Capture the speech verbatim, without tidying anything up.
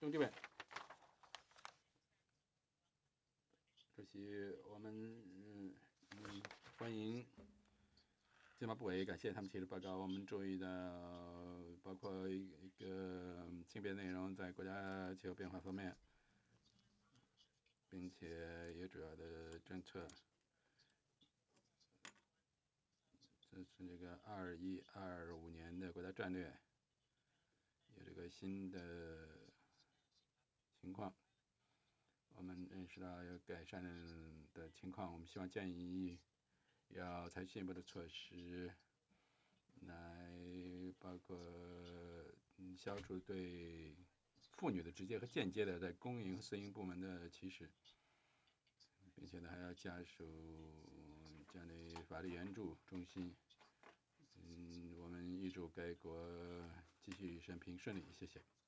兄弟们，主席，我们嗯嗯欢迎津巴布韦，感谢他们提出报告。我们注意到，包括一个性别内容在国家气候变化方面，并且有主要的政策。这是这个二一二五年的国家战略，有这个新的情况。我们认识到有改善的情况，我们希望建议要采取进一步的措施，来包括嗯消除对妇女的直接和间接的在公营和私营部门的歧视，并且呢还要加速建立法律援助中心。嗯，我们预祝该国继续审评顺利，谢谢。